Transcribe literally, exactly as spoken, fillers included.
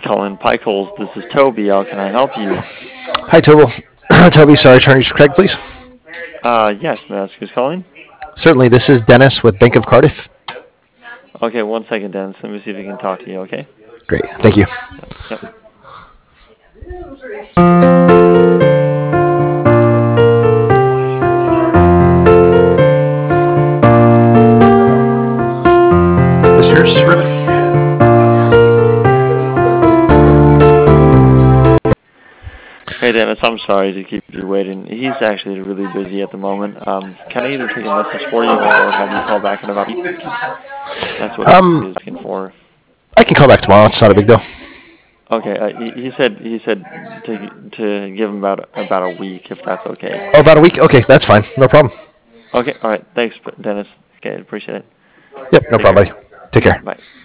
calling Picoles. This is Toby. How can I help you? Hi, Toby. Toby, sorry, turn to Craig, please. Uh, yes, may I ask who's calling? Certainly, this is Dennis with Bank of Cardiff. Okay, one second, Dennis. Let me see if we can talk to you, okay? Great, thank you. Yep. This yours, Ribbon? Hey, Dennis, I'm sorry to keep you waiting. He's actually really busy at the moment. Um, can I either take a message for you or have you call back in about a week? That's what Um, he's looking for. I can call back tomorrow. It's not a big deal. Okay, uh, he, he said he said to to give him about about a week if that's okay. Oh, about a week? Okay, that's fine. No problem. Okay, all right. Thanks, Dennis. Okay, appreciate it. Yep, no Take problem, care. buddy. Take care. Bye.